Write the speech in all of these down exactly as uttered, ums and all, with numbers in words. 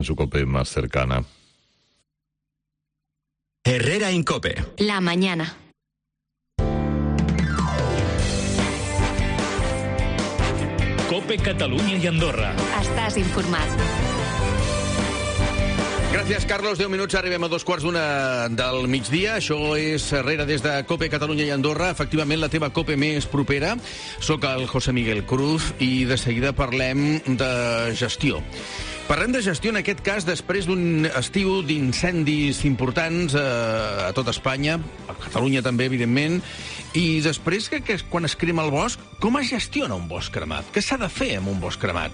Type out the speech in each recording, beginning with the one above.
su COPE más cercana. Herrera en COPE. La mañana. COPE Catalunya i Andorra. Estàs informat. Gràcies, Carlos. deu minuts, arribem a dos quarts d'una del migdia. Això és Herrera des de COPE Catalunya i Andorra. Efectivament, la teva COPE més propera. Soc el José Miguel Cruz i de seguida parlem de gestió. Parlem de gestió, en aquest cas, després d'un estiu d'incendis importants a, a tot Espanya, a Catalunya també, evidentment, i després que, que quan es crema el bosc, com es gestiona un bosc cremat? Què s'ha de fer amb un bosc cremat?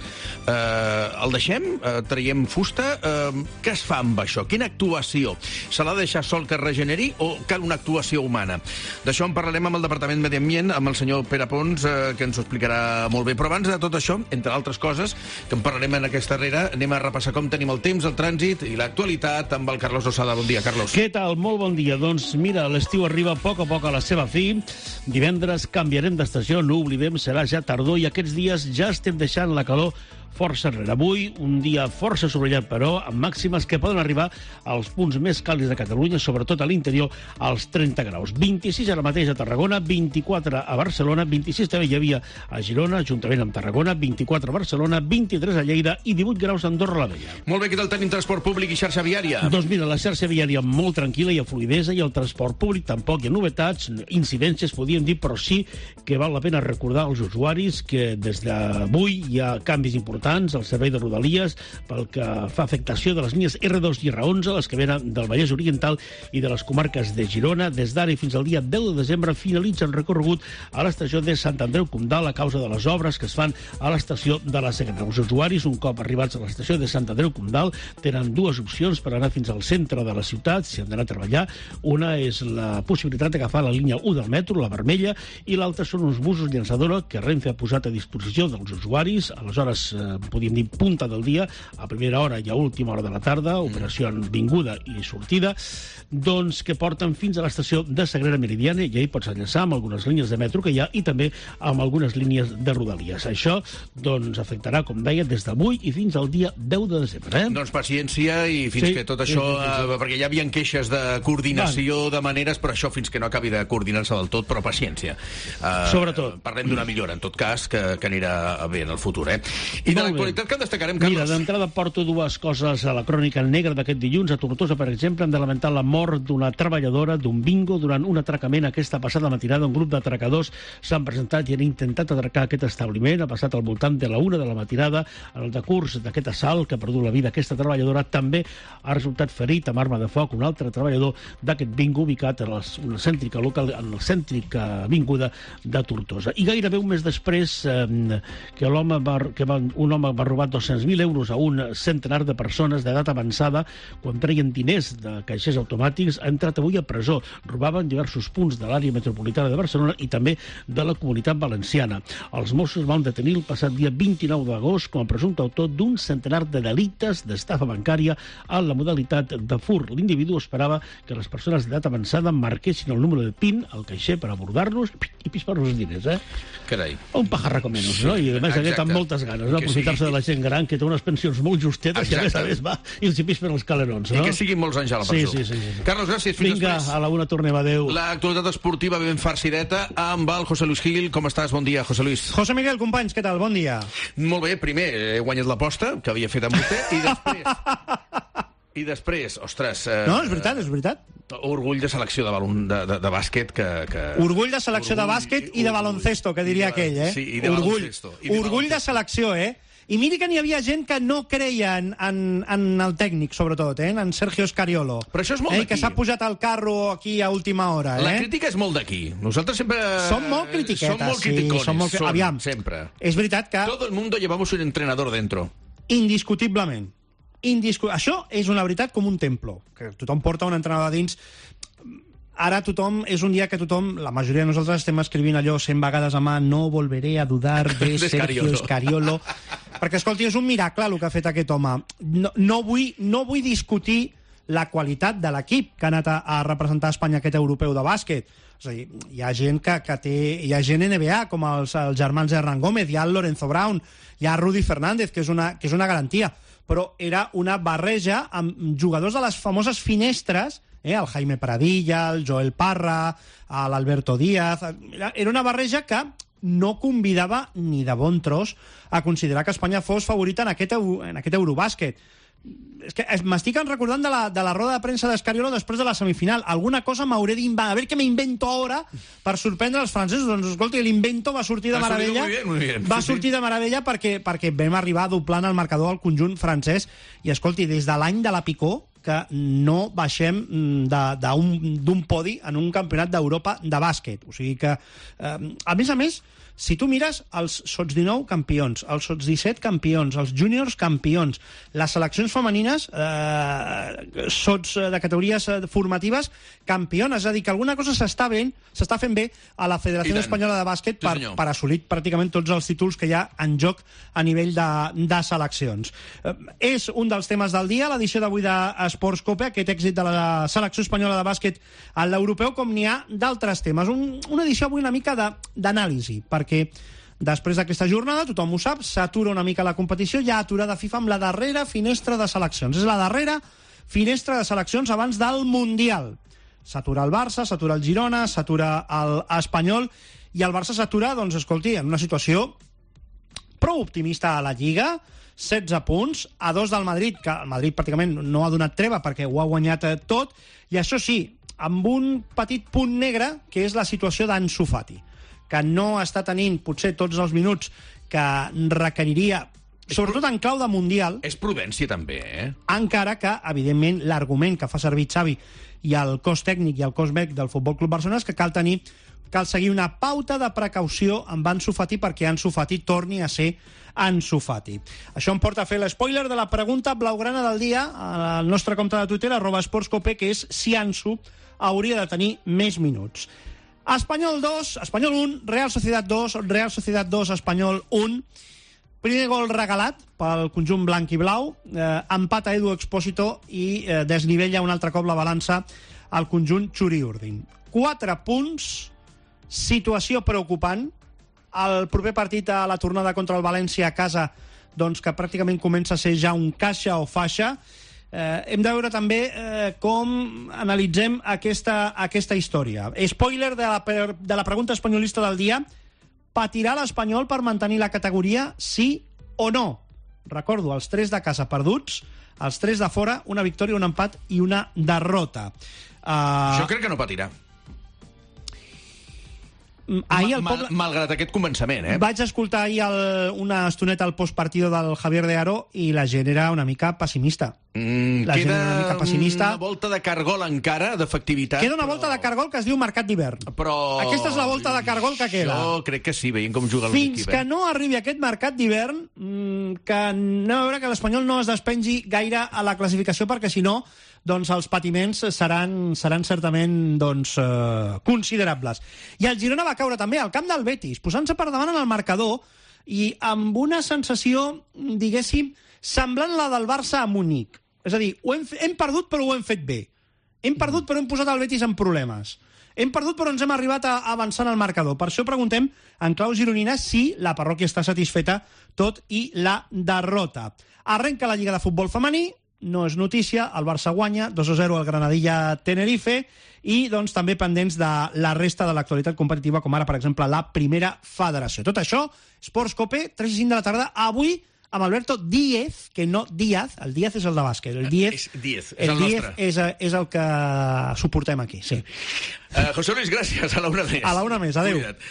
Uh, el deixem? Uh, traiem fusta? Uh, què es fa amb això? Quina actuació? Se l'ha de deixar sol que es regeneri o cal una actuació humana? D'això en parlarem amb el Departament Medi Ambient, amb el senyor Pere Pons, uh, que ens ho explicarà molt bé. Però abans de tot això, entre altres coses, que en parlarem en aquesta Herrera, anem a repassar com tenim el temps, el trànsit i l'actualitat amb el Carlos Losada. Bon dia, Carlos. Què tal? Molt bon dia. Doncs mira, l'estiu arriba a poc a poc a la seva fi. Divendres canviarem d'estació, no oblidem, serà ja tardor i aquests dies ja estem deixant la calor força enrere. Avui, un dia força sobrellat, però, amb màximes que poden arribar als punts més càlids de Catalunya, sobretot a l'interior, als trenta graus. vint-i-sis ara mateix a Tarragona, vint-i-quatre a Barcelona, vint-i-sis també hi havia a Girona, juntament amb Tarragona, vint-i-quatre a Barcelona, vint-i-tres a Lleida i divuit graus a Andorra la Vella. Molt bé, què tal tenim transport públic i xarxa viària? Doncs mira, la xarxa viària molt tranquil·la, hi ha fluidesa, i el transport públic tampoc hi ha novetats, incidències, podríem dir, però sí que val la pena recordar als usuaris que des d'avui hi ha canvis importants al servei de Rodalies pel que fa afectació de les línies erre dos i erre onze, les que venen del Vallès Oriental i de les comarques de Girona. Des d'ara i fins al dia deu de desembre finalitza el recorregut a l'estació de Sant Andreu Comdal a causa de les obres que es fan a l'estació de la Segrera. Els usuaris, un cop arribats a l'estació de Sant Andreu Comdal, tenen dues opcions per anar fins al centre de la ciutat, si han d'anar a treballar. Una és la possibilitat d'agafar la línia u del metro, la vermella, i l'altra són uns busos llançadora que Renfe ha posat a disposició dels usuaris a les hores, eh, podríem dir, punta del dia, a primera hora i a última hora de la tarda, operació en vinguda i sortida, doncs que porten fins a l'estació de Sagrera Meridiana, i ahir pots enllaçar amb algunes línies de metro que hi ha i també amb algunes línies de Rodalies. Això, doncs, afectarà, com deia, des d'avui i fins al dia deu de desembre. Eh? Doncs paciència i fins sí, que tot això... Sí, sí, sí. Eh, perquè ja hi havia queixes de coordinació de maneres, però això fins que no acabi de coordinar-se del tot, però paciència. Eh, Sobretot. Parlem d'una millora, en tot cas, que, que anirà bé en el futur. Eh? I de l'actualitat que destacarem, Carlos? Mira, d'entrada porto dues coses a la crònica negra d'aquest dilluns. A Tortosa, per exemple, hem de lamentar la mort d'una treballadora d'un bingo durant un atracament aquesta passada matinada. Un grup d'atracadors s'han presentat i han intentat atracar aquest establiment. Ha passat al voltant de la una de la matinada. En el decurs d'aquest assalt que ha perdut la vida aquesta treballadora també ha resultat ferit amb arma de foc un altre treballador d'aquest bingo ubicat en la cèntrica local, en la cèntrica avinguda de Tortosa. I gairebé un mes després eh, que l'home va, que va, un home va robar dos-cents mil euros a un centenar de persones d'edat avançada quan treien diners de caixers automàtics, ha entrat avui a presó. Robaven diversos punts de l'àrea metropolitana de Barcelona i també de la Comunitat Valenciana. Els Mossos van detenir el passat dia vint-i-nou d'agost com a presumpte autor d'un centenar de delictes d'estafa bancària en la modalitat de furt. L'individu esperava que les persones d'edat avançada marquessin el número de PIN al caixer per abordar-los i pispar-los els diners, eh? Carai. Un pajarraco menys, sí, no? I a més aquest amb moltes ganes, no? Aprofitar-se sí. de la gent gran que té unes pensions molt justetes. Exacte. I a més a més va i els hi pispen els calerons, no? I que siguin molts anys a la presó. Sí, sí, sí, sí. Carlos, gràcies. Fins Vinga, després. a la una tornem, adeu. L'actualitat esportiva ben farcideta amb el José Luis Gil. Com estàs? Bon dia, José Luis. José Miguel, companys, què tal? Bon dia. Molt bé, primer he guanyat l'aposta que havia fet amb vostè i després... I després, ostres... Eh, no, és veritat, és veritat. Orgull de selecció de, balon, de, de, de bàsquet que, que... Orgull de selecció orgull, de bàsquet i de baloncesto, que diria aquell, eh? Sí, i de orgull, baloncesto. I de orgull de selecció, eh? I miri que n'hi havia gent que no creia en, en, en el tècnic, sobretot, eh? En Sergio Scariolo. Però això és molt eh? d'aquí. Que s'ha pujat al carro aquí a última hora, eh? La crítica és molt d'aquí. Nosaltres sempre... Som molt critiquetes. Som molt criticones. Sí, som molt... Som, Aviam, sempre. És veritat que... Todo el mundo llevamos un entrenador dentro. Indiscutiblement. Indiscu... Això és una veritat com un templo, que tothom porta un entrenador dins. Ara tothom, és un dia que tothom, la majoria de nosaltres estem escrivint allò cent vegades a mà, no volveré a dudar de, de Sergio Scariolo. Perquè, escolti, és un miracle el que ha fet aquest home. No, no, vull, no vull discutir la qualitat de l'equip que ha anat a, a representar Espanya aquest europeu de bàsquet. És a dir, hi ha gent que, que té... Hi ha gent N B A, com els, els germans Hernán Gómez, hi ha el Lorenzo Brown, hi ha Rudy Fernández, que és una, que és una garantia. però era una barreja amb jugadors de les famoses finestres, eh, el Jaime Pradilla, el Joel Parra, l'Alberto Díaz... Era una barreja que no convidava ni de bon tros a considerar que Espanya fos favorita en aquest, en aquest Eurobàsquet. És que m'estic recordant de la, de la roda de premsa d'Escariolo després de la semifinal. Alguna cosa m'hauré d'inventar, a veure què m'invento ara per sorprendre els francesos. Doncs, escolta, l'invento va sortir de meravella. Muy bien, muy bien. Va sí, sortir sí. de meravella perquè, perquè vam arribar doblant el marcador al conjunt francès. I, escolti, des de l'any de la Picó, que no baixem d'un podi en un campionat d'Europa de bàsquet. O sigui que, eh, a més a més, si tu mires els sots dinou campions, els sots disset campions, els júniors campions, les seleccions femenines, eh, sots de categories formatives campiones, és a dir, que alguna cosa s'està fent, s'està fent bé a la Federació Espanyola de Bàsquet per, sí, per assolir pràcticament tots els títols que hi ha en joc a nivell de, de seleccions. Eh, és un dels temes del dia, l'edició d'avui d'Esports Cope, aquest èxit de la selecció espanyola de bàsquet a l'europeu, com n'hi ha d'altres temes. Un, una edició avui una mica d'anàlisi, perquè perquè després d'aquesta jornada, tothom ho sap, s'atura una mica la competició, hi ha aturada FIFA amb la darrera finestra de seleccions. És la darrera finestra de seleccions abans del Mundial. S'atura el Barça, s'atura el Girona, s'atura l'Espanyol, i el Barça s'atura, doncs, escolti, en una situació prou optimista a la Lliga, setze punts, a dos del Madrid, que el Madrid pràcticament no ha donat treva perquè ho ha guanyat tot, i això sí, amb un petit punt negre, que és la situació d'Ansu Fati, que no està tenint potser tots els minuts que requeriria, sobretot en clau de Mundial. És prudència també, eh? Encara que, evidentment, l'argument que fa servir Xavi i el cos tècnic i el cos mèdic del Futbol Club Barcelona és que cal tenir, cal seguir una pauta de precaució amb Ansu Fati perquè Ansu Fati torni a ser Ansu Fati. Això em porta a fer l'espoiler de la pregunta blaugrana del dia al nostre compte de Twitter, arroba esportscope, que és si Ansu hauria de tenir més minuts. Espanyol dos, Espanyol un, Real Sociedad dos, Real Sociedad dos, Espanyol un. Primer gol regalat pel conjunt blanc i blau, eh, empat a Edu Expósito i eh, desnivella un altre cop la balança al conjunt Xuri-Urdin. Quatre punts, situació preocupant. El proper partit a la tornada contra el València a casa, doncs que pràcticament comença a ser ja un caixa o faixa. Eh, hem de veure també eh, com analitzem aquesta, aquesta història. Spoiler de la, de la pregunta espanyolista del dia: patirà l'Espanyol per mantenir la categoria, sí o no? Recordo, els tres de casa perduts, els tres de fora, una victòria, un empat i una derrota. Uh... Jo crec que no patirà. Ahir el Mal, poble... Malgrat aquest començament, eh? Vaig escoltar ahir el, una estoneta al postpartido del Javier de Aro i la gent era una mica pessimista. Mm, la gent queda era una mica pessimista. Una volta de cargol encara, d'efectivitat. Queda una però... volta de cargol que es diu mercat d'hivern. Però... Aquesta és la volta de cargol que queda. Jo crec que sí, veient com juga l'únic Fins que no arribi aquest mercat d'hivern, mmm, que anem a veure que l'Espanyol no es despengi gaire a la classificació, perquè si no, doncs els patiments seran, seran certament doncs, eh, considerables. I el Girona va caure també al camp del Betis, posant-se per davant en el marcador i amb una sensació, diguéssim, semblant la del Barça a Munic. És a dir, ho hem, hem perdut però ho hem fet bé. Hem perdut però hem posat el Betis en problemes. Hem perdut però ens hem arribat a avançar en el marcador. Per això preguntem en clau gironina si la parròquia està satisfeta tot i la derrota. Arrenca la Lliga de Futbol Femení, no és notícia, el Barça guanya dos a zero al Granadilla Tenerife i doncs també pendents de la resta de l'actualitat competitiva, com ara, per exemple, la Primera Federació. Tot això, Esports Cope, tres i cinc de la tarda, avui amb Alberto Díez, que no Díaz, el Díaz és el de bàsquet, el Díez és, Díez, és el, el Díez nostre. és, és el que suportem aquí, sí. Uh, José Luis, gràcies, a la una més. A la una més, adéu. Cuida't.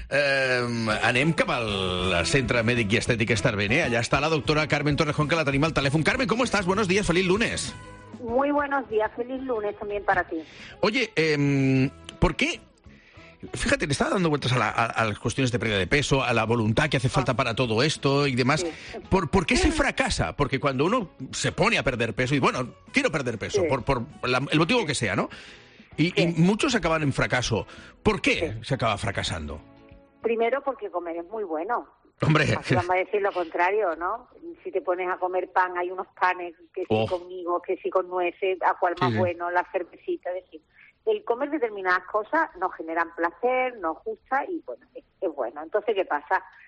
Uh, anem cap al Centre Mèdic i Estètic Estarbené. Allà està la doctora Carmen Torrejón, que la tenim al telèfon. Carmen, ¿cómo estás? Buenos días, feliz lunes. Muy buenos días, feliz lunes también para ti. Oye, eh, ¿por qué? Fíjate, le estaba dando vueltas a, la, a, a las cuestiones de pérdida de peso, a la voluntad que hace falta para todo esto y demás. Sí. ¿Por, ¿Por qué se fracasa? Porque cuando uno se pone a perder peso y, bueno, quiero perder peso, Sí. por, por la, el motivo Sí. que sea, ¿no? Y, Sí. y muchos acaban en fracaso. ¿Por qué Sí. se acaba fracasando? Primero porque comer es muy bueno. Hombre, Así vamos a decir lo contrario, ¿no? Si te pones a comer pan, hay unos panes que sí Oh. con higos, que sí con nueces, a cuál más Sí, sí. bueno, la cervecita, es decir, el comer determinadas cosas nos generan placer, nos gusta y bueno, es, es bueno. Entonces, ¿qué pasa?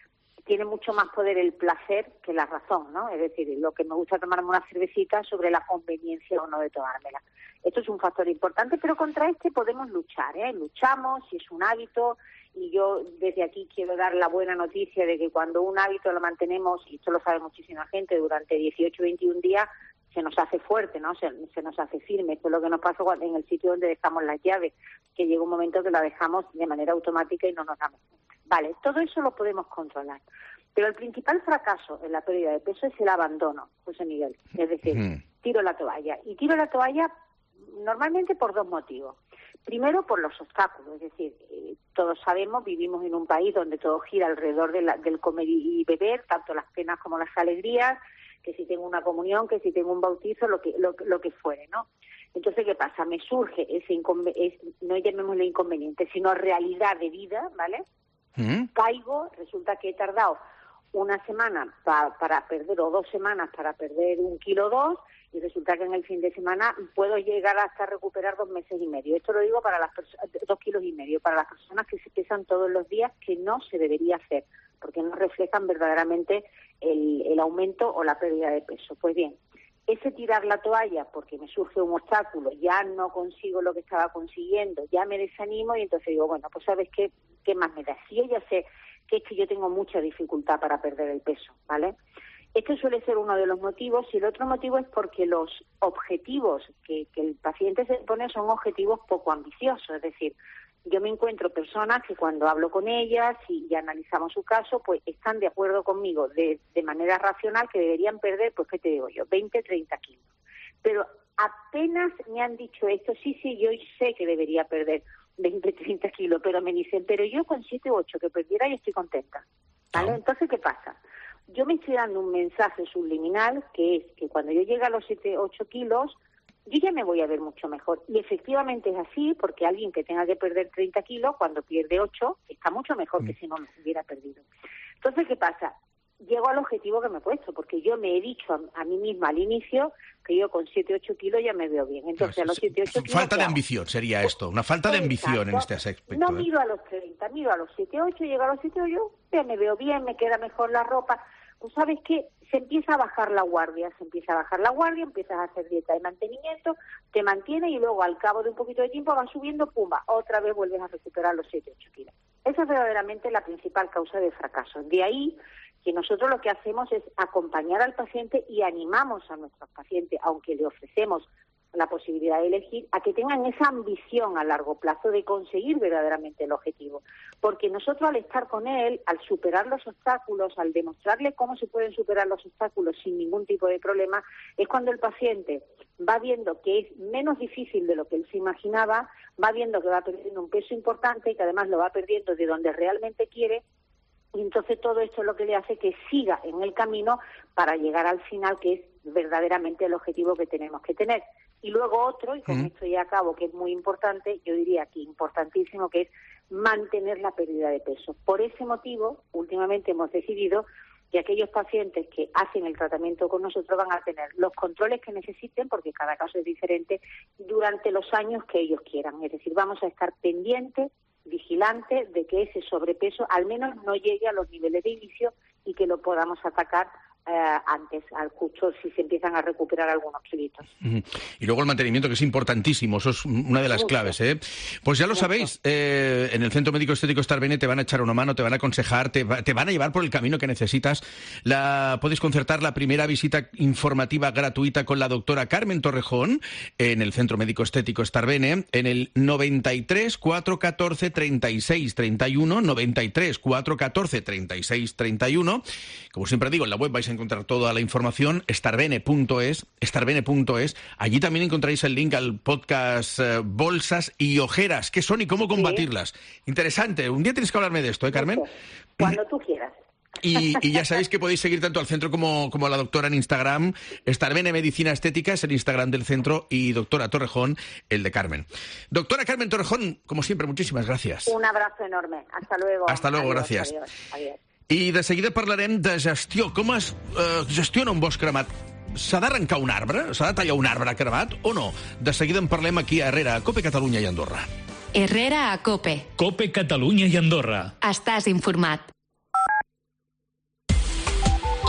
tiene mucho más poder el placer que la razón, ¿no? Es decir, lo que me gusta tomarme una cervecita sobre la conveniencia o no de tomármela. Esto es un factor importante, pero contra este podemos luchar, ¿eh? Luchamos, si es un hábito, y yo desde aquí quiero dar la buena noticia de que cuando un hábito lo mantenemos, y esto lo sabe muchísima gente, durante dieciocho, veintiún días, se nos hace fuerte, ¿no? Se, se nos hace firme. Esto es lo que nos pasa en el sitio donde dejamos las llaves, que llega un momento que la dejamos de manera automática y no nos damos cuenta. Vale, todo eso lo podemos controlar. Pero el principal fracaso en la pérdida de peso es el abandono, José Miguel. Es decir, mm. tiro la toalla. Y tiro la toalla normalmente por dos motivos. Primero, por los obstáculos. Es decir, eh, todos sabemos, vivimos en un país donde todo gira alrededor de la, del comer y beber, tanto las penas como las alegrías, que si tengo una comunión, que si tengo un bautizo, lo que lo, lo que fuere, ¿no? Entonces, ¿qué pasa? Me surge ese inconveniente, no llamémosle inconveniente, sino realidad de vida, ¿vale? ¿Mm? Caigo, resulta que he tardado una semana pa, para perder, o dos semanas para perder un kilo dos, y resulta que en el fin de semana puedo llegar hasta recuperar dos meses y medio. Esto lo digo para las personas, dos kilos y medio, para las personas que se pesan todos los días, que no se debería hacer, porque no reflejan verdaderamente el, el aumento o la pérdida de peso. Pues bien, ese tirar la toalla porque me surge un obstáculo, ya no consigo lo que estaba consiguiendo, ya me desanimo y entonces digo, bueno, pues ¿sabes qué, qué más me da? Si yo ya sé que es que yo tengo mucha dificultad para perder el peso, ¿vale? Este suele ser uno de los motivos, y el otro motivo es porque los objetivos que, que el paciente se pone son objetivos poco ambiciosos, es decir, yo me encuentro personas que cuando hablo con ellas y, y analizamos su caso, pues están de acuerdo conmigo de, de manera racional que deberían perder, pues ¿qué te digo yo? veinte, treinta kilos. Pero apenas me han dicho esto, sí, sí, yo sé que debería perder veinte, treinta kilos, pero me dicen, pero yo con siete u ocho que perdiera y estoy contenta, ¿vale? Entonces, ¿qué pasa? Yo me estoy dando un mensaje subliminal que es que cuando yo llegue a los siete u ocho kilos, yo ya me voy a ver mucho mejor. Y efectivamente es así, porque alguien que tenga que perder treinta kilos, cuando pierde ocho, está mucho mejor que si no los hubiera perdido. Entonces, ¿qué pasa? Llego al objetivo que me he puesto, porque yo me he dicho a, a mí misma al inicio que yo con siete u ocho kilos ya me veo bien. Entonces, a los siete u ocho kilos... Falta de ambición sería esto, una falta de ambición en este aspecto. No miro a los treinta, miro a los siete u ocho, llego a los siete u ocho, ya me veo bien, me queda mejor la ropa. Pues ¿sabes qué? Se empieza a bajar la guardia, se empieza a bajar la guardia, empiezas a hacer dieta de mantenimiento, te mantiene y luego al cabo de un poquito de tiempo vas subiendo, pumba, otra vez vuelves a recuperar los siete u ocho kilos. Esa es verdaderamente la principal causa de fracaso. De ahí que nosotros lo que hacemos es acompañar al paciente y animamos a nuestros pacientes, aunque le ofrecemos la posibilidad de elegir, a que tengan esa ambición a largo plazo de conseguir verdaderamente el objetivo. Porque nosotros al estar con él, al superar los obstáculos, al demostrarle cómo se pueden superar los obstáculos sin ningún tipo de problema, es cuando el paciente va viendo que es menos difícil de lo que él se imaginaba, va viendo que va perdiendo un peso importante y que además lo va perdiendo de donde realmente quiere, y entonces todo esto es lo que le hace que siga en el camino para llegar al final, que es verdaderamente el objetivo que tenemos que tener. Y luego otro, y con mm. esto ya acabo, que es muy importante, yo diría que importantísimo, que es mantener la pérdida de peso. Por ese motivo, últimamente hemos decidido que aquellos pacientes que hacen el tratamiento con nosotros van a tener los controles que necesiten, porque cada caso es diferente, durante los años que ellos quieran. Es decir, vamos a estar pendientes, vigilantes de que ese sobrepeso al menos no llegue a los niveles de inicio y que lo podamos atacar Eh, antes, al justo si se empiezan a recuperar algunos kilitos. Uh-huh. Y luego el mantenimiento, que es importantísimo, eso es una de las Mucho. claves, ¿eh? Pues ya lo Mucho. sabéis, eh, en el Centro Médico Estético Starbene te van a echar una mano, te van a aconsejar, te, va, te van a llevar por el camino que necesitas. La, puedes concertar la primera visita informativa gratuita con la doctora Carmen Torrejón en el Centro Médico Estético Starbene en el noventa y tres, cuatrocientos catorce, treinta y seis treinta y uno, noventa y tres, cuatrocientos catorce, treinta y seis treinta y uno. Como siempre digo, en la web vais a encontrar toda la información, starbene punto es, starbene punto es. Allí también encontraréis el link al podcast eh, Bolsas y Ojeras, ¿qué son y cómo combatirlas? Sí. Interesante. Un día tienes que hablarme de esto, ¿eh, Carmen? Cuando tú quieras. Y, y ya sabéis que podéis seguir tanto al centro como, como a la doctora en Instagram. Starbene Medicina Estética es el Instagram del centro y doctora Torrejón, el de Carmen. Doctora Carmen Torrejón, como siempre, muchísimas gracias. Un abrazo enorme. Hasta luego. Hasta luego, adiós, gracias. Adiós, adiós. I de seguida parlarem de gestió. Com es eh, gestiona un bosc cremat? S'ha d'arrencar un arbre? S'ha de tallar un arbre cremat o no? De seguida en parlem aquí a Herrera, a Cope Catalunya i Andorra. Herrera a Cope. Cope Catalunya i Andorra. Estàs informat.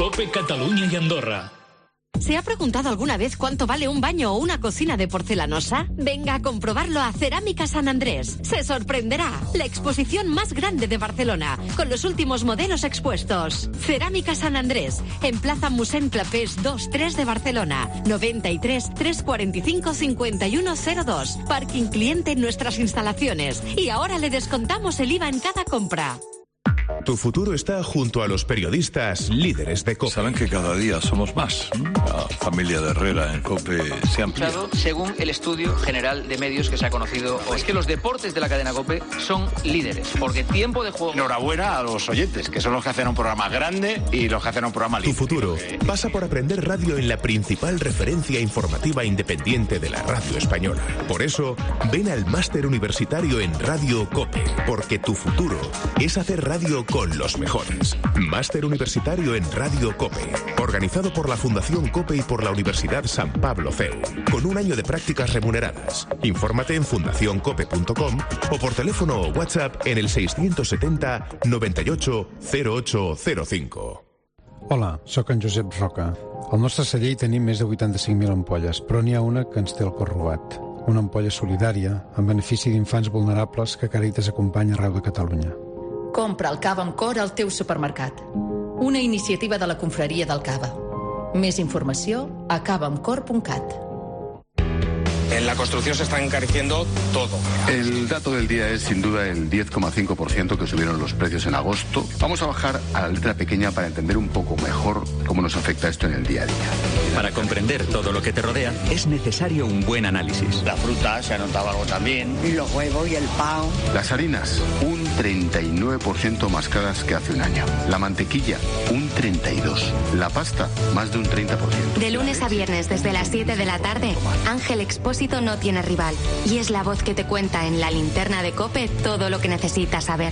COPE Catalunya y Andorra. ¿Se ha preguntado alguna vez cuánto vale un baño o una cocina de porcelanosa? Venga a comprobarlo a Cerámica San Andrés. Se sorprenderá. La exposición más grande de Barcelona, con los últimos modelos expuestos. Cerámica San Andrés, en Plaza Mossèn Clapés dos tres de Barcelona. noventa y tres, trescientos cuarenta y cinco, cincuenta y uno cero dos. Parking cliente en nuestras instalaciones. Y ahora le descontamos el I V A en cada compra. Tu futuro está junto a los periodistas líderes de COPE. Saben que cada día somos más. La familia de Herrera en COPE se ha ampliado. Según el estudio general de medios que se ha conocido, es que los deportes de la cadena COPE son líderes, porque tiempo de juego... Enhorabuena a los oyentes, que son los que hacen un programa grande y los que hacen un programa libre. Tu futuro pasa por aprender radio en la principal referencia informativa independiente de la radio española. Por eso, ven al máster universitario en Radio COPE, porque tu futuro es hacer radio con los mejores. Máster universitario en Radio COPE, organizado por la Fundación COPE y por la Universidad San Pablo C E U, con un año de prácticas remuneradas. Infórmate en fundación cope punto com o por teléfono o WhatsApp en el seiscientos setenta, noventa y ocho, cero ocho cero cinco. Hola, sóc en Josep Roca. Al nostre celler hi tenim més de vuitanta-cinc mil ampolles, però n'hi ha una que ens té el cor robat. Una ampolla solidària en benefici d'infants vulnerables que Càritas acompanya arreu de Catalunya. Compra el cava amb cor al teu supermercat. Una iniciativa de la Confraria del Cava. Més informació a cava amb cor punt cat. En la construcción se está encareciendo todo. El dato del día es sin duda el diez coma cinco por ciento que subieron los precios en agosto. Vamos a bajar a la letra pequeña para entender un poco mejor cómo nos afecta esto en el día a día. Para comprender todo lo que te rodea es necesario un buen análisis. La fruta se ha notado algo también. Y los huevos y el pan. Las harinas, un treinta y nueve por ciento más caras que hace un año. La mantequilla, un treinta y dos por ciento. La pasta, más de un treinta por ciento. De lunes a viernes desde las siete de la tarde, Ángel Expósito no tiene rival y es la voz que te cuenta en la linterna de COPE todo lo que necesitas saber.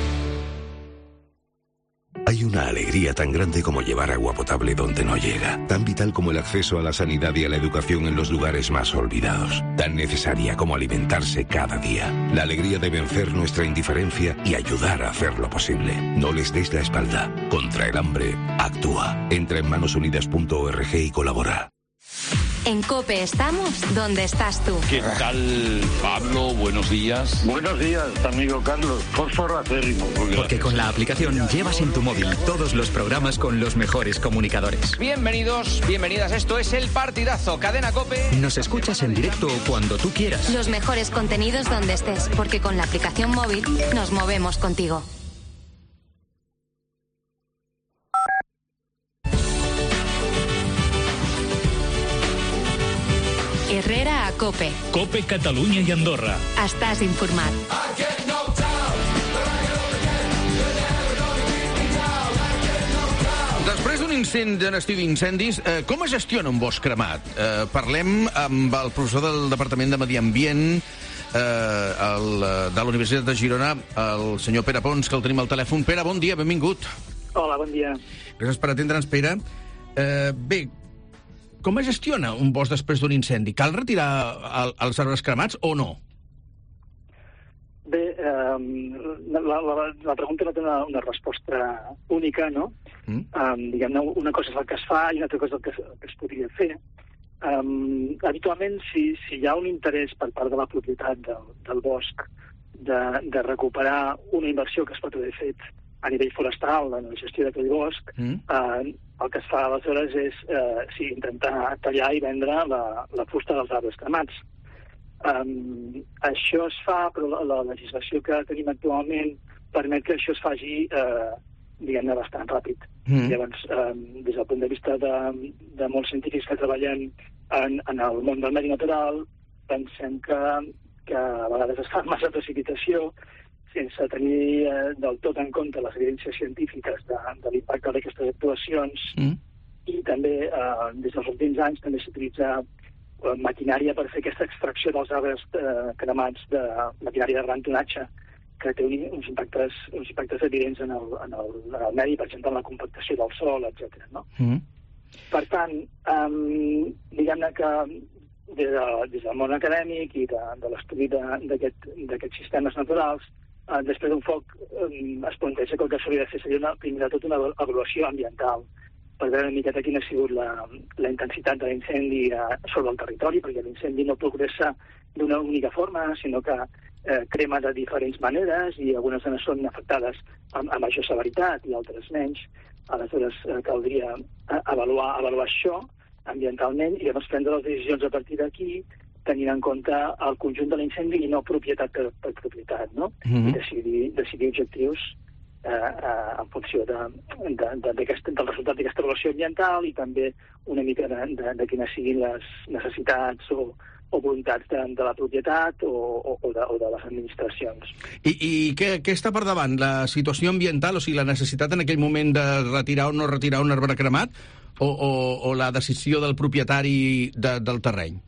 Hay una alegría tan grande como llevar agua potable donde no llega, tan vital como el acceso a la sanidad y a la educación en los lugares más olvidados, tan necesaria como alimentarse cada día. La alegría de vencer nuestra indiferencia y ayudar a hacerlo posible. No les des la espalda. Contra el hambre, actúa. Entra en manos unidas punto org y colabora. En COPE estamos donde estás tú. ¿Qué tal, Pablo? Buenos días. Buenos días, amigo Carlos. Fósforo acérrimo. Porque con la aplicación llevas en tu móvil todos los programas con los mejores comunicadores. Bienvenidos, bienvenidas. Esto es El Partidazo, Cadena COPE. Nos escuchas en directo cuando tú quieras. Los mejores contenidos donde estés, porque con la aplicación móvil nos movemos contigo. Herrera a COPE. COPE Catalunya i Andorra. Estàs informat. Després d'un incendi, d'un estiu d'incendis, eh, com es gestiona un bosc cremat? Eh, parlem amb el professor del Departament de Medi Ambient eh, el, de la Universitat de Girona, el senyor Pere Pons, que el tenim al telèfon. Pere, bon dia, benvingut. Hola, bon dia. Gràcies per atendre'ns, Pere. Eh, bé, com es gestiona un bosc després d'un incendi? Cal retirar el, els arbres cremats o no? Bé, eh, la, la, la pregunta no té una, una resposta única, no? Mm. Um, diguem-ne, una cosa és el que es fa i una altra cosa és el que, es, el que es podria fer. Um, habitualment, si, si hi ha un interès per part de la propietat del, del bosc de, de recuperar una inversió que es pot haver fet a nivell forestal, en la gestió d'aquell bosc, mm. eh, el que es fa aleshores és eh, sí, intentar tallar i vendre la, la fusta dels arbres cremats. Um, això es fa, però la, la legislació que tenim actualment permet que això es faci, eh, diguem-ne, bastant ràpid. Mm. Llavors, eh, des del punt de vista de, de molts científics que treballen en, en el món del medi natural, pensem que, que a vegades es fa massa precipitació sense tenir eh, del tot en compte les evidències científiques de, de l'impacte d'aquestes actuacions. Mm. I també, eh, des dels últims anys, també s'utilitza eh, maquinària per fer aquesta extracció dels arbres eh, cremats, de maquinària de gran tonatge, que té un, uns, impactes, uns impactes evidents en el, en, el, en el medi, per exemple, en la compactació del sòl, etcètera. No? Mm. Per tant, um, diguem-ne que des, de, des del món acadèmic i de, de l'estudi d'aquests aquest, sistemes naturals, Uh, després d'un foc um, es planteja que el que s'hauria de fer seria una, primer de tot una avaluació ambiental per veure una miqueta quina ha sigut la, la intensitat de l'incendi eh, sobre el territori, perquè l'incendi no progressa d'una única forma, sinó que eh, crema de diferents maneres i algunes zones són afectades amb, amb major severitat i altres menys. Aleshores, eh, caldria avaluar, avaluar això ambientalment i llavors prendre les decisions a partir d'aquí, tenint en compte el conjunt de l'incendi i no propietat per, per propietat, no? Mm-hmm. I decidir, decidir objectius eh, eh, en funció de, de, de, del resultat d'aquesta relació ambiental i també una mica de, de, de quines siguin les necessitats o, o voluntats de, de la propietat o, o, o, de, o de les administracions. I, i què, què està per davant? La situació ambiental, o sigui, la necessitat en aquell moment de retirar o no retirar un arbre cremat o, o, o la decisió del propietari de, del terreny?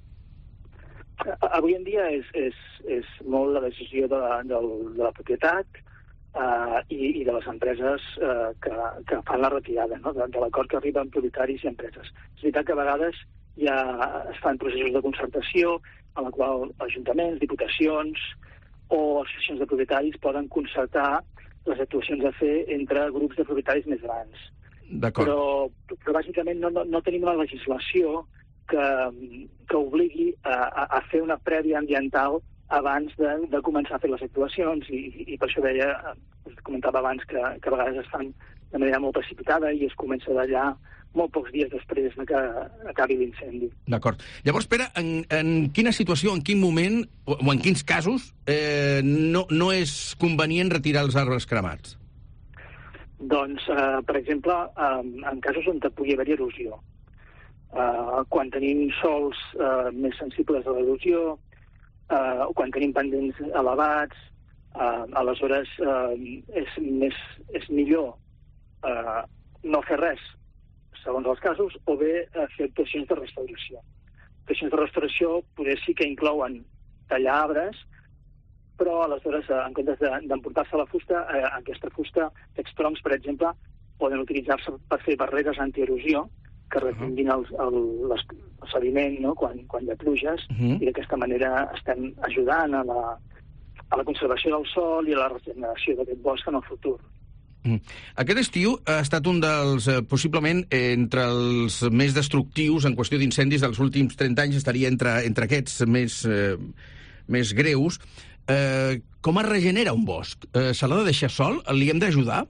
Avui en dia és, és, és molt la decisió de la, de, de la propietat eh, i, i de les empreses eh, que, que fan la retirada, no? de, de l'acord que arriben propietaris i empreses. És veritat que a vegades ja es fan processos de concertació en la qual ajuntaments, diputacions o associacions de propietaris poden concertar les actuacions a fer entre grups de propietaris més grans. Però, però bàsicament no, no, no tenim una legislació que, que obligui a, a fer una prèvia ambiental abans de, de començar a fer les actuacions i, i per això deia, us comentava abans que, que a vegades es fan de manera molt precipitada i es comença d'allà molt pocs dies després que acabi l'incendi. D'acord. Llavors, Pere, en, en quina situació, en quin moment o, o en quins casos eh, no, no és convenient retirar els arbres cremats? Doncs, eh, per exemple, eh, en casos on pugui haver erosió. Uh, quan tenim sols uh, més sensibles a l'erosió, uh, quan tenim pendents elevats, uh, aleshores uh, és, més, és millor uh, no fer res, segons els casos, o bé uh, fer actuacions de restauració. Actuacions de restauració poder sí que inclouen tallar arbres, però aleshores, uh, en comptes d'emportar-se la fusta, uh, aquesta fusta, aquests troncs, per exemple, poden utilitzar-se per fer barreres antierosió, que retinguin el, el, el sediment, no? quan, quan hi ha pluges, uh-huh. i d'aquesta manera estem ajudant a la, a la conservació del sòl i a la regeneració d'aquest bosc en el futur. Mm. Aquest estiu ha estat un dels, eh, possiblement, eh, entre els més destructius en qüestió d'incendis dels últims trenta anys, estaria entre, entre aquests més, eh, més greus. Eh, com es regenera un bosc? Eh, se l'ha de deixar sol? Li hem d'ajudar?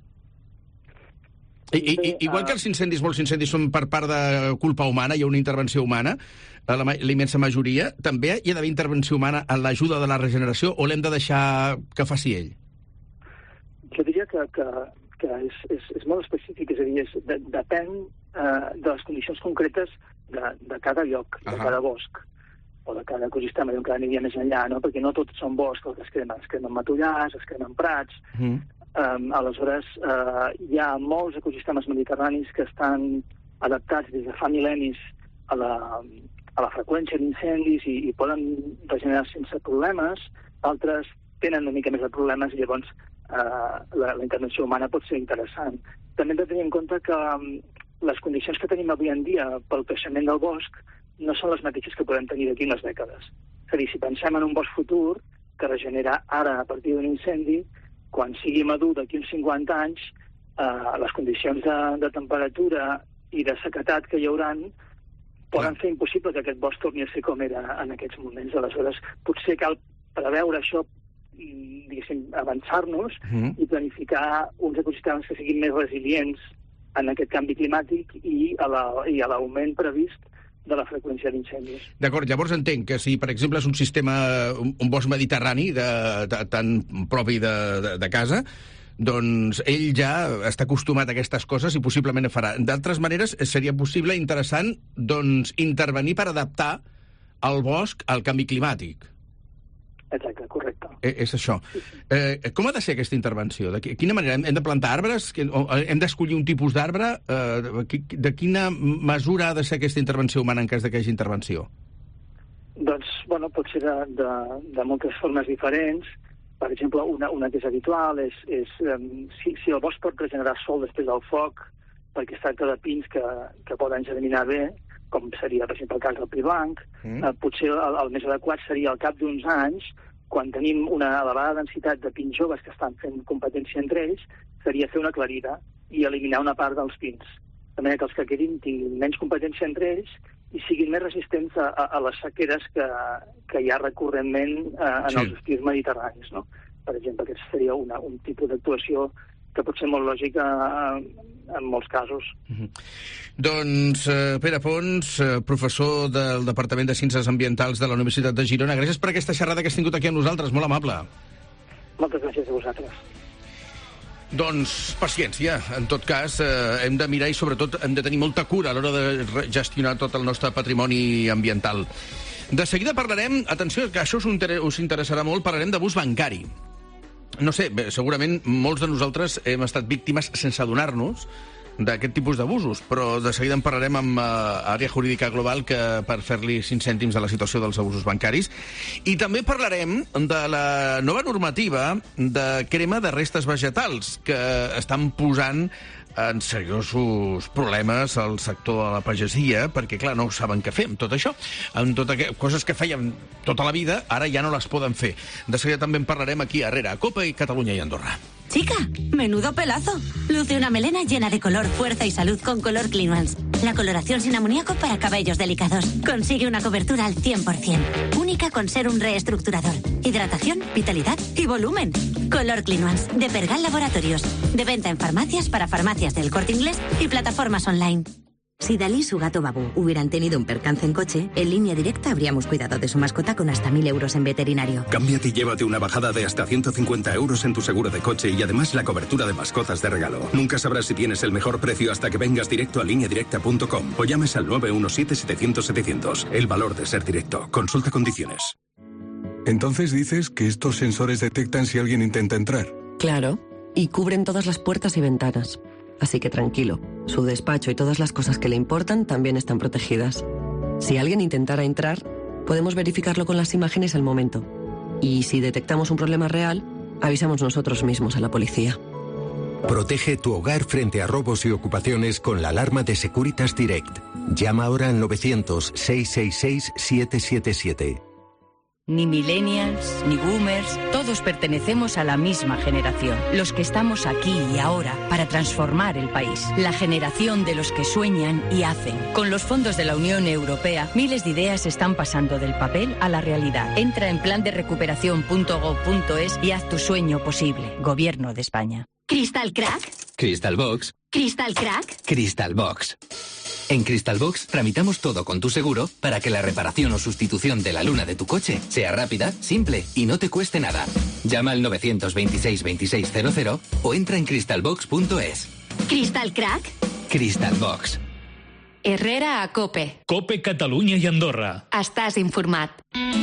I, i, igual que els incendis, molts incendis són per part de culpa humana, hi ha una intervenció humana, la, la immensa majoria, també hi ha d'haver intervenció humana en l'ajuda de la regeneració o l'hem de deixar que faci ell? Jo diria que, que, que és, és, és molt específic, és a dir, és, de, depèn eh, de les condicions concretes de, de cada lloc, de uh-huh. cada bosc, o de cada ecosistema, d'on cada aniria més enllà, no? Perquè no tots són boscs els que es cremen, es cremen matollars, es cremen prats. Uh-huh. Um, aleshores, uh, hi ha molts ecosistemes mediterranis que estan adaptats des de fa mil·lennis a la, a la freqüència d'incendis i, i poden regenerar sense problemes. Altres tenen una mica més de problemes i llavors uh, la, la intervenció humana pot ser interessant. També hem de tenir en compte que um, les condicions que tenim avui en dia pel creixement del bosc no són les mateixes que podem tenir d'aquí unes dècades. És a dir, si pensem en un bosc futur que regenera ara a partir d'un incendi, quan sigui madur d'aquí uns cinquanta anys, eh, les condicions de, de temperatura i de sequedat que hi hauran poden fer impossible que aquest bosc torni a ser com era en aquests moments. Aleshores, potser cal preveure això, diguéssim, avançar-nos mm. i planificar uns ecosistemes que siguin més resilients en aquest canvi climàtic i a la, i a l'augment previst de la freqüència d'incendis. D'acord, llavors entenc que si, per exemple, és un sistema, un, un bosc mediterrani de, de, tan propi de, de, de casa, doncs ell ja està acostumat a aquestes coses i possiblement ho farà. D'altres maneres, seria possible, interessant, doncs, intervenir per adaptar el bosc al canvi climàtic. Exacte, correcte. Eh, és això. Eh, com ha de ser aquesta intervenció? De quina manera? Hem de plantar arbres? Hem d'escollir un tipus d'arbre? Eh, de quina mesura ha de ser aquesta intervenció humana en cas de que hi hagi intervenció? Doncs, bueno, pot ser de, de, de moltes formes diferents. Per exemple, una, una que és habitual és, és um, si, si el bosc pot regenerar sol després del foc, perquè es tracta de pins que, que poden germinar bé, com seria, per exemple, el cas del pi blanc, mm. eh, potser el, el més adequat seria al cap d'uns anys, quan tenim una elevada densitat de pins joves que estan fent competència entre ells, seria fer una aclarida i eliminar una part dels pins. de manera que els que quedin tinguin menys competència entre ells i siguin més resistents a, a, a les sequeres que, que hi ha recurrentment eh, en sí. els estius mediterranis, no? Per exemple, aquest seria una, un tipus d'actuació que pot ser molt lògica en molts casos. Mm-hmm. Doncs eh, Pere Pons, eh, professor del Departament de Ciències Ambientals de la Universitat de Girona, gràcies per aquesta xerrada que has tingut aquí amb nosaltres, molt amable. Moltes gràcies a vosaltres. Doncs paciència, en tot cas, eh, hem de mirar i sobretot hem de tenir molta cura a l'hora de gestionar tot el nostre patrimoni ambiental. De seguida parlarem, atenció, que això us, inter us interessarà molt, parlarem d'abús bancari. No sé, bé, segurament molts de nosaltres hem estat víctimes sense adonar-nos d'aquest tipus d'abusos, però de seguida en parlarem amb uh, Àrea Jurídica Global que per fer-li cinc cèntims a la situació dels abusos bancaris. I també parlarem de la nova normativa de crema de restes vegetals que estan posant en seriosos problemes al sector de la pagesia, perquè, clar, no saben què fer amb tot això. Amb tot aqu... coses que feien tota la vida, ara ja no les poden fer. De seguida també en parlarem aquí, a Herrera, a Cope i Catalunya i Andorra. Chica, menudo pelazo. Luce una melena llena de color, fuerza y salud con Color Clean Ones. La coloración sin amoníaco para cabellos delicados. Consigue una cobertura al cien por ciento. Única con serum reestructurador. Hidratación, vitalidad y volumen. Color Clean Ones, de Pergal Laboratorios. De venta en farmacias para farmacias del Corte Inglés y plataformas online. Si Dalí y su gato Babú hubieran tenido un percance en coche, en Línea Directa habríamos cuidado de su mascota con hasta mil euros en veterinario. Cámbiate y llévate una bajada de hasta ciento cincuenta euros en tu seguro de coche y además la cobertura de mascotas de regalo. Nunca sabrás si tienes el mejor precio hasta que vengas directo a línea directa punto com o llames al nueve uno siete, setecientos, setecientos. El valor de ser directo. Consulta condiciones. Entonces dices que estos sensores detectan si alguien intenta entrar. Claro, y cubren todas las puertas y ventanas. Así que tranquilo, su despacho y todas las cosas que le importan también están protegidas. Si alguien intentara entrar, podemos verificarlo con las imágenes al momento. Y si detectamos un problema real, avisamos nosotros mismos a la policía. Protege tu hogar frente a robos y ocupaciones con la alarma de Securitas Direct. Llama ahora al novecientos, seiscientos sesenta y seis, setecientos setenta y siete. Ni millennials, ni boomers, todos pertenecemos a la misma generación. Los que estamos aquí y ahora para transformar el país. La generación de los que sueñan y hacen. Con los fondos de la Unión Europea, miles de ideas están pasando del papel a la realidad. Entra en plan de recuperación punto gob punto es y haz tu sueño posible. Gobierno de España. ¿Crystal Crack? Crystal Box. ¿Crystal Crack? Crystal Box. En Crystal Box tramitamos todo con tu seguro para que la reparación o sustitución de la luna de tu coche sea rápida, simple y no te cueste nada. Llama al novecientos veintiséis, veintiséis cero cero o entra en crystal box punto es. ¿Crystal Crack? Crystal Box. Herrera a Cope. Cope Catalunya i Andorra. Estàs informat.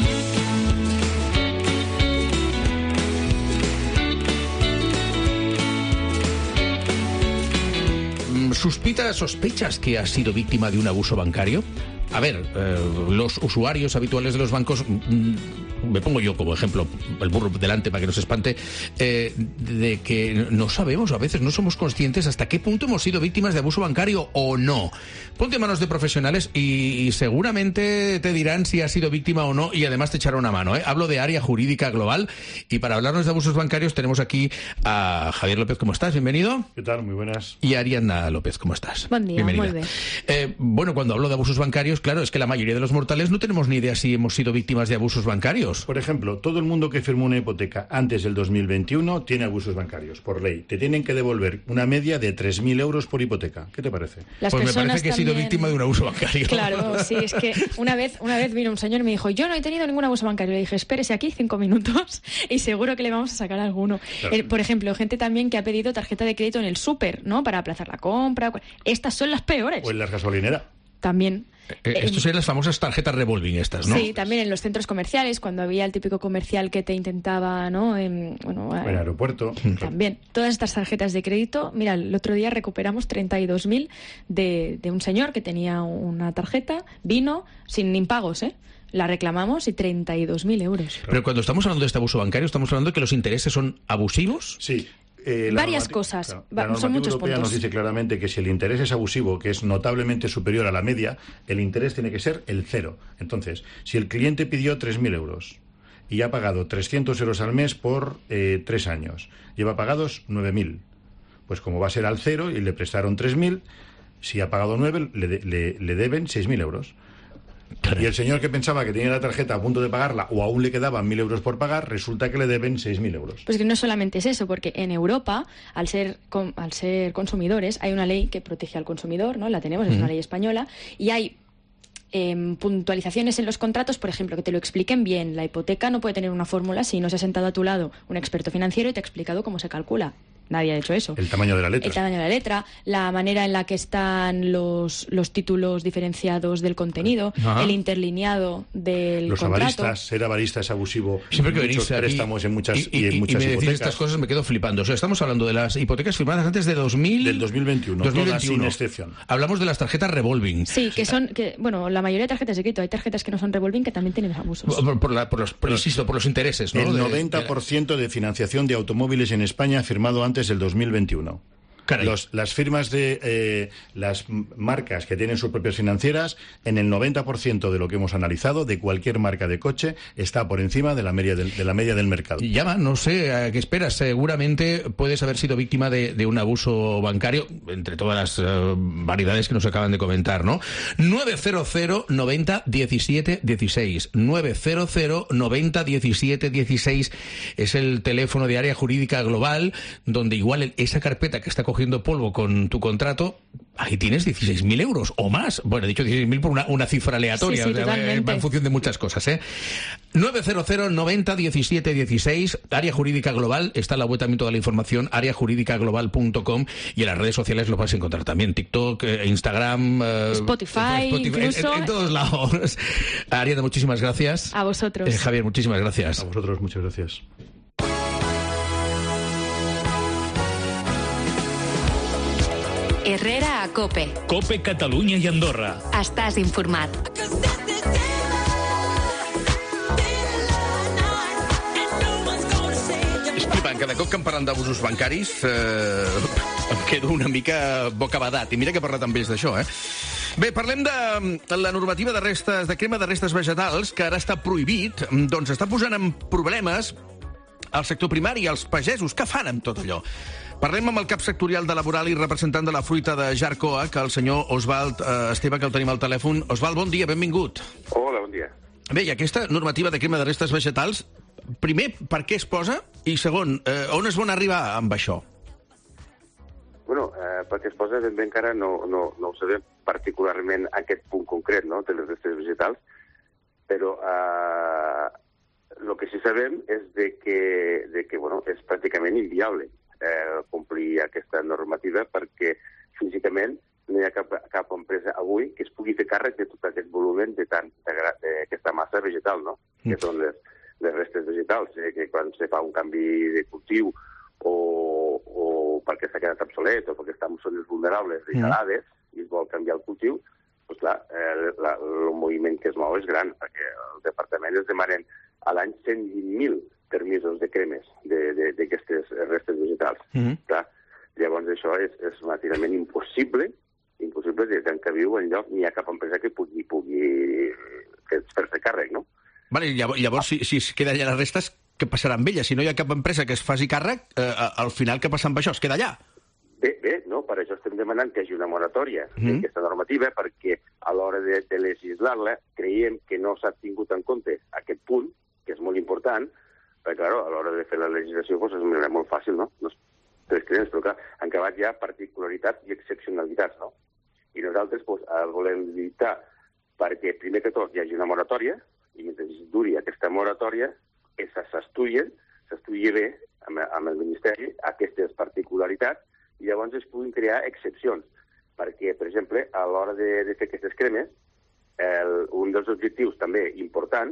¿Sospita, sospechas que has sido víctima de un abuso bancario? A ver, eh, los usuarios habituales de los bancos, mmm, me pongo yo como ejemplo, el burro delante para que no se espante, eh, de que no sabemos, a veces no somos conscientes hasta qué punto hemos sido víctimas de abuso bancario o no. Ponte en manos de profesionales y, y seguramente te dirán si has sido víctima o no y además te echarán una mano, ¿eh? Hablo de Área Jurídica Global y para hablarnos de abusos bancarios tenemos aquí a Javier López. ¿Cómo estás? Bienvenido. ¿Qué tal? Muy buenas. Y a Ariadna López. ¿Cómo estás? Buen día. Bienvenida. Muy bien. Eh, bueno, cuando hablo de abusos bancarios, claro, es que la mayoría de los mortales no tenemos ni idea si hemos sido víctimas de abusos bancarios. Por ejemplo, todo el mundo que firmó una hipoteca antes del dos mil veintiuno tiene abusos bancarios, por ley. Te tienen que devolver una media de tres mil euros por hipoteca. ¿Qué te parece? Las pues me parece que también... he sido víctima de un abuso bancario. Claro, sí, es que una vez, una vez vino un señor y me dijo, yo no he tenido ningún abuso bancario. Le dije, espérese aquí cinco minutos y seguro que le vamos a sacar alguno. Claro. Eh, por ejemplo, gente también que ha pedido tarjeta de crédito en el súper, ¿no? Para aplazar la compra. Estas son las peores. O en la gasolinera. También. Eh, Estos serían las famosas tarjetas revolving estas, ¿no? Sí, también en los centros comerciales, cuando había el típico comercial que te intentaba, ¿no? En, bueno, en el aeropuerto. También. Todas estas tarjetas de crédito, mira, el otro día recuperamos treinta y dos mil de, de un señor que tenía una tarjeta, vino sin impagos, ¿eh? La reclamamos y treinta y dos mil euros. Pero cuando estamos hablando de este abuso bancario, ¿estamos hablando de que los intereses son abusivos? Sí. Eh, Varias cosas, claro, la son muchos europea puntos. Nos dice claramente que si el interés es abusivo, que es notablemente superior a la media, el interés tiene que ser el cero. Entonces, si el cliente pidió tres mil euros y ha pagado trescientos euros al mes por eh, tres años, lleva pagados nueve mil, pues como va a ser al cero y le prestaron tres mil, Si ha pagado nueve, le, le, le deben seis mil euros. Y el señor que pensaba que tenía la tarjeta a punto de pagarla o aún le quedaban mil euros por pagar, resulta que le deben seis mil euros. Pues que no solamente es eso, porque en Europa, al ser al ser consumidores, hay una ley que protege al consumidor, ¿no? La tenemos, es una ley española, y hay eh, puntualizaciones en los contratos, por ejemplo, que te lo expliquen bien. La hipoteca no puede tener una fórmula si no se ha sentado a tu lado un experto financiero y te ha explicado cómo se calcula. Nadie ha hecho eso. El tamaño de la letra. El tamaño de la letra, la manera en la que están los, los títulos diferenciados del contenido, Ajá. el interlineado del los contrato. Los avaristas, ser avarista es abusivo. Siempre que muchos venís préstamos en muchas, y, y, y en muchas y me hipotecas. decís estas cosas, me quedo flipando. O sea, estamos hablando de las hipotecas firmadas antes de dos mil... Del dos mil veintiuno, dos mil todas veintiuno. sin excepción. Hablamos de las tarjetas revolving. Sí, que son, que bueno, la mayoría de tarjetas de crédito, hay tarjetas que no son revolving que también tienen abusos. Por, por, la, por los, por, insisto, por los intereses, ¿no? El de, noventa por ciento de financiación de automóviles en España firmado antes del dos mil veintiuno. Los, las firmas de eh, las marcas que tienen sus propias financieras, en el noventa por ciento de lo que hemos analizado, de cualquier marca de coche, está por encima de la media del, de la media del mercado. Llama, no sé, ¿a qué esperas? Seguramente puedes haber sido víctima de, de un abuso bancario, entre todas las uh, variedades que nos acaban de comentar, ¿no? nueve cero cero noventa diecisiete dieciséis. nueve cero cero noventa diecisiete dieciséis es el teléfono de Área Jurídica Global, donde igual esa carpeta que está cogiendo polvo con tu contrato, ahí tienes dieciséis mil euros o más. Bueno, he dicho dieciséis mil por una, una cifra aleatoria, sí, sí, o sea, va en función de muchas cosas, ¿eh? nueve cero cero noventa diecisiete dieciséis, Área Jurídica Global, está en la web también toda la información, área jurídica global punto com, y en las redes sociales lo vas a encontrar también, TikTok, eh, Instagram, eh, Spotify, Spotify incluso. En, en todos lados. Ariana, muchísimas gracias. A vosotros. Eh, Javier, muchísimas gracias. A vosotros, muchas gracias. Herrera a Cope. Cope Catalunya i Andorra. Estàs informat. És flipant, cada cop que em parlen d'abusos bancaris eh, em quedo una mica bocabadat. I mira que he parlat amb ells d'això, eh? Bé, parlem de la normativa de restes de crema de restes vegetals, que ara està prohibit, doncs està posant en problemes al sector primari i als pagesos. Què fan amb tot allò? Parlem amb el cap sectorial de Laboral i representant de la fruita de Jarcoa, que el senyor Osvald eh, Esteve, que el tenim al telèfon. Osvald, bon dia, benvingut. Hola, bon dia. Bé, i aquesta normativa de crema de restes vegetals, primer, per què es posa? I segon, eh, on es vol arribar amb això? Bueno, eh, perquè es posa ben bé encara no, no, no ho sabem particularment aquest punt concret, no?, de les restes vegetals, però eh, el que sí sabem és de que, de que bueno, és pràcticament inviable eh, complir aquesta normativa perquè físicament no hi ha cap, cap empresa avui que es pugui fer càrrec de tot aquest volum de tant d'aquesta massa vegetal, no?, mm. que són les, les restes vegetals, eh, que quan se fa un canvi de cultiu o, o perquè s'ha quedat obsolet o perquè estan zones vulnerables i gelades mm. i es vol canviar el cultiu, doncs clar, eh, la, el moviment que es mou és gran, perquè el departament es demanen a l'any cent vint mil permisos de cremes d'aquestes restes vegetals. Mm-hmm. Clar, llavors això és, és relativament impossible, impossible de que viu enlloc, ni hi ha cap empresa que pugui, pugui fer-se càrrec, no? Vale, llavors, llavors si, si es queda allà les restes, què passarà amb elles? Si no hi ha cap empresa que es faci càrrec, eh, al final què passa amb això? Es queda allà? Bé, bé, no, per això estem demanant que hi hagi una moratòria mm. d'aquesta normativa, perquè a l'hora de, de legislar-la creiem que no s'ha tingut en compte aquest punt, que és molt important, perquè, clar, a l'hora de fer la legislació doncs, és molt fàcil, no? No tres clients, però clar, han acabat ja particularitats i excepcionalitats, no? I nosaltres doncs, el volem evitar perquè, primer que tot, hi hagi una moratòria, i mentre duri aquesta moratòria, s'estudien, s'estudia bé amb, amb el Ministeri aquestes particularitats, i llavors es puguin crear excepcions. Perquè, per exemple, a l'hora de, de fer aquestes cremes, el, un dels objectius també importants,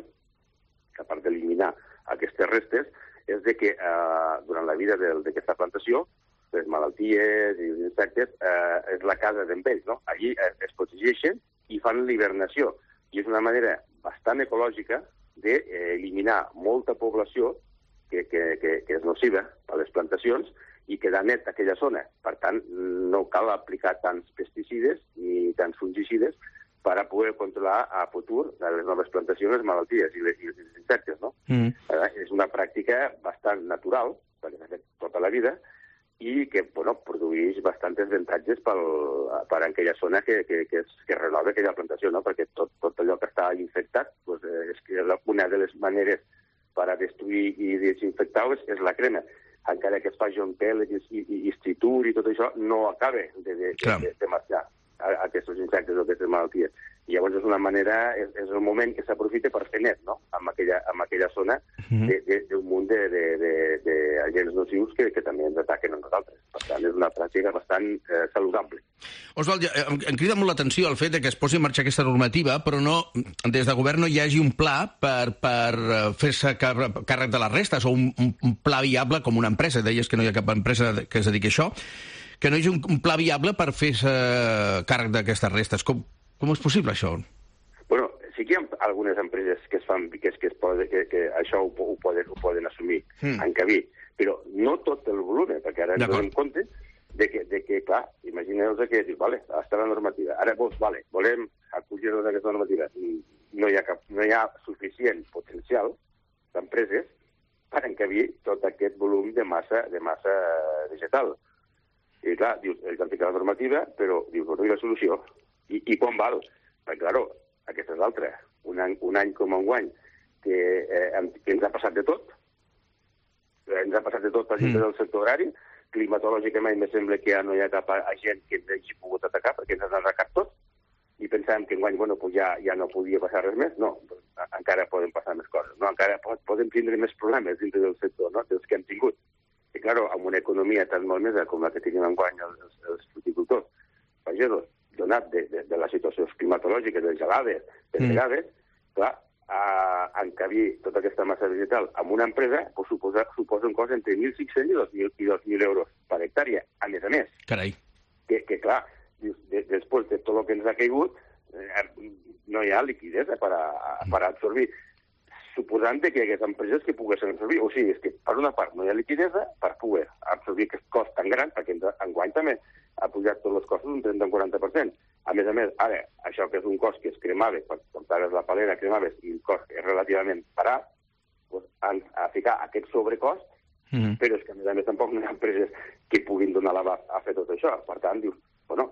a part d'eliminar aquestes restes, és de que eh, durant la vida d'aquesta plantació, les malalties i els insectes, eh, és la casa d'en ells, no? Allí eh, es protegeixen i fan l'hibernació. I és una manera bastant ecològica d'eliminar molta població que, que, que, que és nociva a les plantacions i quedar net aquella zona. Per tant, no cal aplicar tants pesticides ni tants fungicides per a poder controlar a futur les noves plantacions, les malalties i, les, i els insectes, no? Mm. Eh, és una pràctica bastant natural, perquè s'ha fet tota la vida, i que, bueno, produeix bastants avantatges pel, per aquella zona que, que, que, es, que renova aquella plantació, no? Perquè tot, tot allò que està infectat, pues, és que una de les maneres per a destruir i desinfectar-ho és, és la crema. Encara que es faci un pèl i, i, i es trituri i tot això, no acaba de, de, de, de, de marxar a, a aquests insectes o aquestes malalties. I llavors és una manera, és, és el moment que s'aprofita per fer net, no?, en aquella, en aquella zona d'un munt d'agents nocius que, que també ens ataquen a nosaltres. Per tant, és una pràctica bastant eh, saludable. Oswald, em, em crida molt l'atenció el fet de que es posi en marxa aquesta normativa, però no, des de govern no hi hagi un pla per, per fer-se càrrec de les restes, o un, un pla viable com una empresa. Deies que no hi ha cap empresa que es dediqui a això, que no hi hagi un, un pla viable per fer-se càrrec d'aquestes restes. Com, com és possible, això? Bueno, sí que hi ha algunes empreses que es fan, que, que, es poden, que, que això ho, ho, poden, ho poden assumir, mm. encabir, però no tot el volum, perquè ara ens donem compte de que, de que clar, imagineu-vos que dius, vale, està la normativa, ara vos, vale, volem acollir-nos a aquesta normativa, no hi ha, cap, no hi ha suficient potencial d'empreses per encabir tot aquest volum de massa, de massa vegetal. I clar, dius, ells han ficat la normativa, però dius, no hi ha solució. I, i quan val? Perquè, clar, aquesta és l'altra. Un any, un any com enguany, que, eh, que ens ha passat de tot. Ens ha passat de tot, per exemple, del sector agrari. Climatològicament, me sembla que ja no hi ha cap agent que ens hagi pogut atacar, perquè ens han atacat tots. I pensàvem que enguany, bueno, pues ja, ja no podia passar res més. No, encara poden passar més coses. No? Encara podem tindre més problemes dintre del sector, no?, dels que hem tingut. I, clar, amb una economia tan malmesa com la que tenim enguany els, els fruticultors, pagesos, donat de, de, de les situacions climatològiques, de gelades, de vegades, mm. clar, a encabir tota aquesta massa vegetal amb una empresa pues, suposa, suposa un cost entre mil cinc-cents i dos mil euros per hectàrea, a més a més. Carai. Que, que clar, de, després de tot el que ens ha caigut, eh, no hi ha liquidesa per, a, per a absorbir. Suposant que hi hagués empreses que poguessin absorbir. O sigui, és que per una part no hi ha liquidesa per poder absorbir aquest cost tan gran, perquè enguany també ha pujat tots els costos un trenta o un quaranta per cent. A més a més, ara, això que és un cost que es cremava, per portar-les la palera, cremaves, i el cost és relativament barat, doncs han a ficar aquest sobrecost, mm. però és que a més a més tampoc no hi ha empreses que puguin donar l'abast a fer tot això. Per tant, dius, bueno,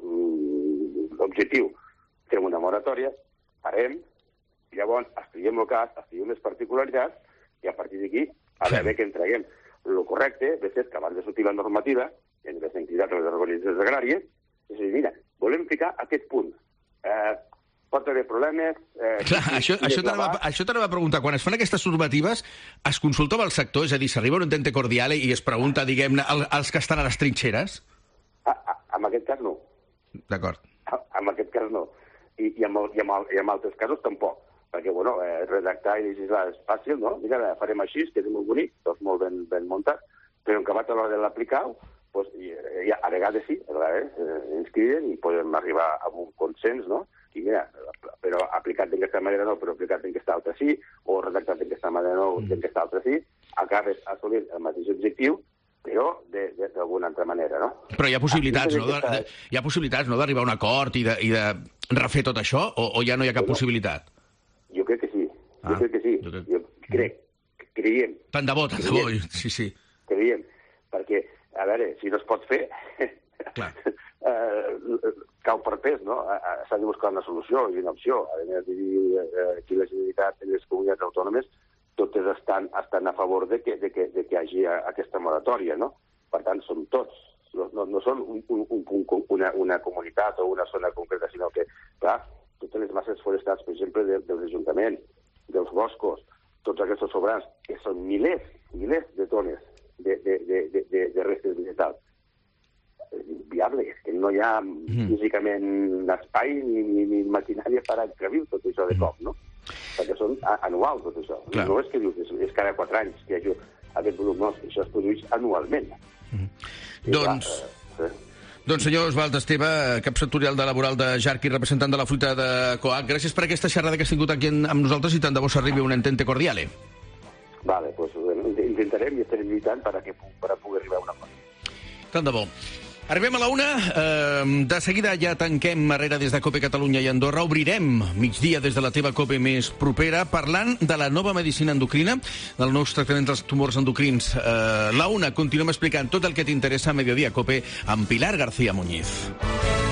l'objectiu, fem una moratòria, parem, i llavors estudiem el cas, estudiem les particularitats, i a partir d'aquí, a veure què en traguem. El correcte de ser que abans de sortir la normativa, en les entitats o les organitzacions agràries, és a dir, mira, volem ficar aquest punt. Eh, pot haver problemes... Eh, Clar, això, això t'anava a preguntar. Quan es fan aquestes normatives, es consulta amb el sector? És a dir, s'arriba un entente cordial i es pregunta, diguem-ne, als que estan a les trinxeres? A, a, en aquest cas no. D'acord. En aquest cas no. I, i, en, i, en, i en altres casos tampoc. Perquè, bueno, eh, redactar i legislar és fàcil, no? Mira, farem així, que és molt bonic, tot molt ben, ben muntat, però en acabat a l'hora de l'aplicar-ho, pues, i, i a vegades sí, a vegades eh, ens criden i podem arribar a un consens, no? I mira, però aplicat d'aquesta manera no, però aplicat d'aquesta altra sí, o redactat d'aquesta manera no, mm. d'aquesta altra sí, acabes assolint el mateix objectiu, però d'alguna altra manera, no? Però hi ha possibilitats, no? De, hi ha possibilitats, no?, d'arribar a un acord i de, i de refer tot això, o, o ja no hi ha cap no, possibilitat? Jo crec que sí, ah, jo crec que sí, jo crec, jo crec creiem. Tant de bo, tant de bo, sí, sí. Creiem, perquè a veure, si no es pot fer, Clar. eh, cau per pes, no? S'ha de buscar una solució i una opció. A més, aquí la Generalitat i les comunitats autònomes totes estan, estan a favor de que, de que, de que hi hagi aquesta moratòria, no? Per tant, som tots. No, no, no són un, un, un, una, una comunitat o una zona concreta, sinó que, clar, totes les masses forestals, per exemple, de, dels ajuntaments, dels boscos, tots aquests sobrants, que són milers, milers de tones de, de, de, de, de restes vegetals. És inviable, és que no hi ha mm. físicament espai ni, ni, ni maquinària per encabir tot això de cop, no? Perquè són anuals, tot això. Clar. No és que dius, és, és cada quatre anys que hi hagi aquest volum, no, això es produeix anualment. Mm. Doncs... Clar, eh, doncs, senyor Oswald Esteve, cap sectorial de laboral de Jarqui, representant de la fruita de Coag, gràcies per aquesta xerrada que has tingut aquí amb nosaltres i tant de bo s'arribi a un entente cordiale. Vale, doncs bueno, intentarem i estarem lluitant per a, que, per a poder arribar a una cosa. Tant de bo. Arribem a la una. Eh, de seguida ja tanquem Herrera des de COPE Catalunya i Andorra. Obrirem migdia des de la teva COPE més propera parlant de la nova medicina endocrina, dels nous tractaments dels tumors endocrins. Eh, la una, continuem explicant tot el que t'interessa a Mediodía COPE amb Pilar García Muñiz.